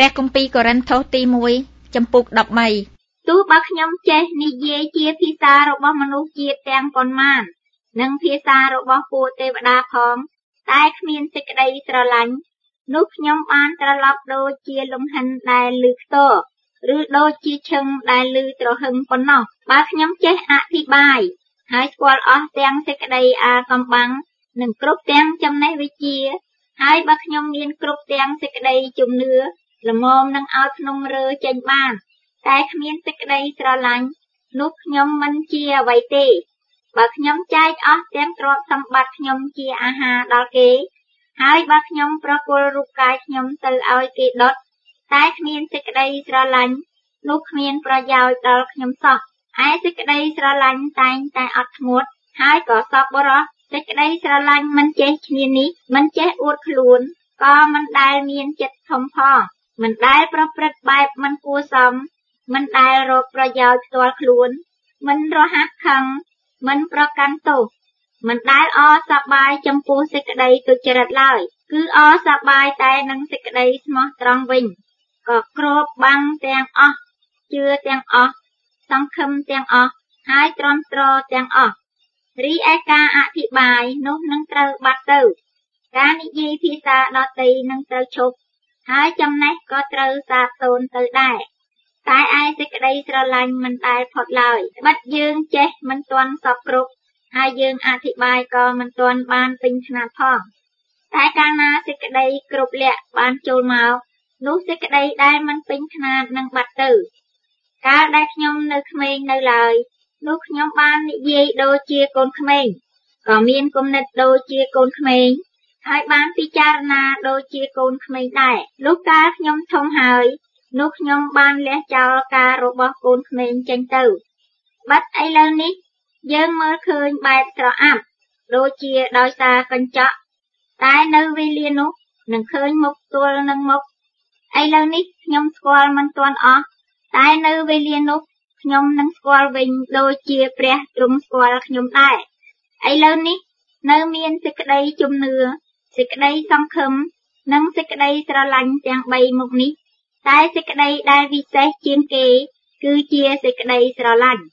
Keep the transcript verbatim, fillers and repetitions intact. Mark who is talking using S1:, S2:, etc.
S1: ព្រះគម្ពីរកូរិនថូសទីមួយចំពុកដប់បីទោះបើខ្ញុំចេះនិយាយជាភាសារបស់មនុស្សជាតិទាំងប៉ុន្មាននិងភាសារបស់ពួកទេវតាផងតែគ្មានសេចក្តីស្រឡាញ់នោះខ្ញុំបានត្រឡប់ដូចជាលំហិនដែលលឺខ្ទរឬដូចជាឈឹងដែលលឺត្រហឹងប៉ុណ្ណោះបើខ្ញុំចេះអធិប្បាយហើយស្គាល់អស់ទាំងសេចក្តីអាកំបាំងនិងគ្រប់ទាំងចំណេះវិជ្ជាហើយបើខ្ញុំមានគ្រប់ទាំងសេចក្តីជំនឿល្មមនឹងឲ្យភ្នំរើចេញបានតែគ្មានសេចក្តីស្រឡាញ់នោះខ្ញុំមិនជាអ្វីទេបើខ្ញុំចែកអស់ទាំងទ្រព្យសម្បត្តិខ្ញុំជាអាហារដល់គេហើយបើខ្ញុំប្រគល់រូបកាយខ្ញុំទៅឲ្យគេដុតតែគ្មានសេចក្តីស្រឡាញ់នោះគ្មានប្រយោជន៍ដល់ខ្ញុំសោះឯសេចក្តីស្រឡាញ់តែងតែអត់ធ្មត់ហើយក៏សប្បុរសសេចក្តីស្រឡាញ់មិនចេះឈ្នានីសមិនចេះអួតខ្លួនក៏មិនដែលមានចិត្តធំផងមិនដែលប្រព្រឹត្តបែបមិនគួរសមមិនដែលរកប្រយោជន៍ផ្ទាល់ខ្លួនមិនរហ័សខឹងមិនប្រកាន់ទោសមិនដែលអសប្បាយចំពោះសេចក្តីទុច្ចរិតឡើយគឺអសប្បាយតែនឹងសេចក្តីស្មោះត្រង់វិញក៏គ្របបាំងទាំងអស់ជឿទាំងអស់សង្ឃឹមទាំងអស់ហើយទ្រាំទ្រទាំងអស់រីឯការអធិប្បាយនោះនឹងត្រូវបាត់ទៅការនិយាយភាសាដទៃនឹងត្រូវឈប់ហើយចំណេះក៏ត្រូវសាបសូន្យទៅដែរតែឯសេចក្តីស្រឡាញ់មិនដែលផុតឡើយត្បិតយើងចេះមិនទាន់សពគ្រប់ហើយយើងអធិប្បាយក៏មិនទាន់បានពេញខ្នាតផងតែកាលណាសេចក្តីគ្រប់លក្ខបានចូលមកនោះសេចក្តីដែលមិនពេញខ្នាតនឹងបាត់ទៅកាលដែលខ្ញុំនៅក្មេងនៅឡើយនោះខ្ញុំបាននិយាយដូចជាកូនក្មេងក៏មានគំនិតដូចជាកូនក្មេងហើយបានពិចារណាដូចជាកូនក្មេងដែរលុះកាលខ្ញុំធំហើយនោះខ្ញុំបានលះចោលការរបស់កូនក្មេងចេញទៅបាត់ឥឡូវនេះយើងមើលឃើញបែបស្រអាប់ដូចជាដោយសារកញ្ចក់តែនៅវេលានោះនឹងឃើញមុខទល់នឹងមុខឥឡូវនេះខ្ញុំស្គាល់មិនទាន់អស់តែនៅវេលានោះខ្ញុំនឹងស្គាល់វិញដូចជាព្រះទ្រង់ស្គាល់ខ្ញុំដែរឥឡូវនេះនៅមានសេចក្តីជំនឿសេចក្តីសង្ឃឹមនិងសេចក្តីស្រឡាញ់ទាំងបីមុខនេះតែសេចក្តីដែលវិសេសជាងគេគឺជាសេចក្តីស្រឡាញ់